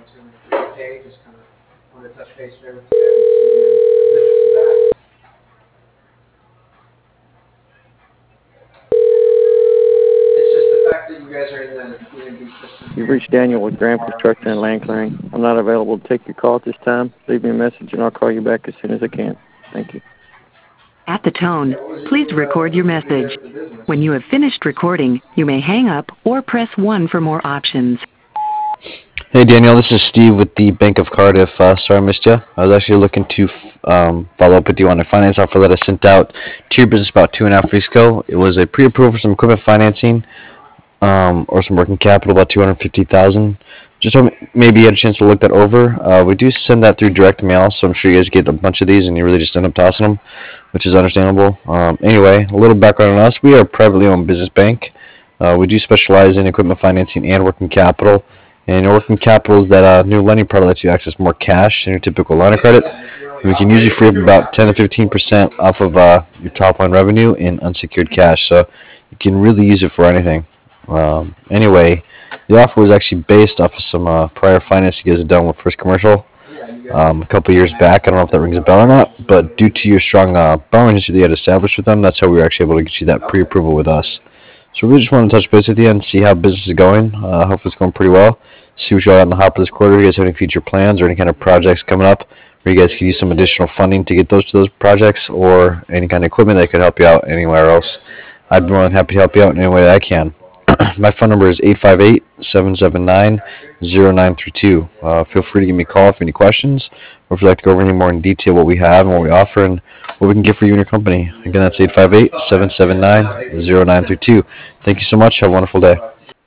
Okay, just kind of wanted to touch base there with you and see the business is at. It's just the fact that you guys are in the DMV system. You've reached Daniel with Graham Construction and Land Clearing. I'm not available to take your call at this time. Leave me a message and I'll call you back as soon as I can. Thank you. At the tone, please record your message. When you have finished recording, you may hang up or press 1 for more options. Hey Daniel, this is Steve with the Bank of Cardiff. Sorry I missed you. I was actually looking to follow up with you on a finance offer that I sent out to your business about 2.5 weeks ago. It was a pre-approval for some equipment financing or some working capital, about $250,000. Just maybe you had a chance to look that over. We do send that through direct mail, so I'm sure you guys get a bunch of these and you really just end up tossing them, which is understandable. Anyway, a little background on us. We are a privately owned business bank. We do specialize in equipment financing and working capital. And your working capital is that new lending product lets you access more cash than your typical line of credit. We can usually free up about 10 to 15% off of your top line revenue in unsecured cash, so you can really use it for anything. Anyway, the offer was actually based off of some prior finance you guys had done with First Commercial a couple years back. I don't know if that rings a bell or not, but due to your strong borrowing history that you had established with them, that's how we were actually able to get you that pre-approval with us. So we just want to touch base with you and see how business is going. Hopefully it's going pretty well. See what you got on the hop this quarter. You guys have any future plans or any kind of projects coming up where you guys could use some additional funding to get those to those projects, or any kind of equipment that could help you out anywhere else. I'd be more than happy to help you out in any way that I can. My phone number is 858-779-0932. Feel free to give me a call if you have any questions, or if you'd like to go over any more in detail what we have and what we offer and what we can get for you and your company. Again, that's 858-779-0932. Thank you so much. Have a wonderful day.